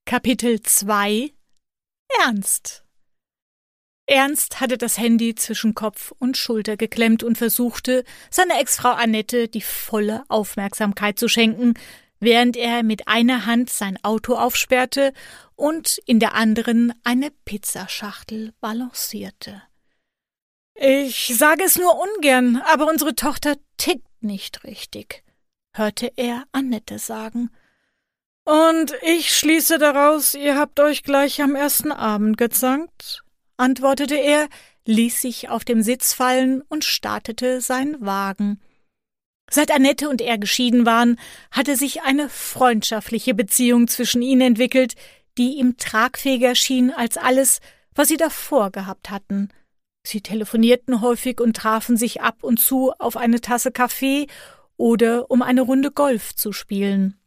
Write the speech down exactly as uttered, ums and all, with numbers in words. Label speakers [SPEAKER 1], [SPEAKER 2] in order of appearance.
[SPEAKER 1] Kapitel zwei Ernst Ernst hatte das Handy zwischen Kopf und Schulter geklemmt und versuchte, seiner Ex-Frau Annette die volle Aufmerksamkeit zu schenken, während er mit einer Hand sein Auto aufsperrte und in der anderen eine Pizzaschachtel balancierte. »Ich sage es nur ungern, aber unsere Tochter tickt nicht richtig«, hörte er Annette sagen. »Und ich schließe daraus, ihr habt euch gleich am ersten Abend gezankt«, antwortete er, ließ sich auf dem Sitz fallen und startete seinen Wagen. Seit Annette und er geschieden waren, hatte sich eine freundschaftliche Beziehung zwischen ihnen entwickelt, die ihm tragfähiger schien als alles, was sie davor gehabt hatten. Sie telefonierten häufig und trafen sich ab und zu auf eine Tasse Kaffee oder um eine Runde Golf zu spielen.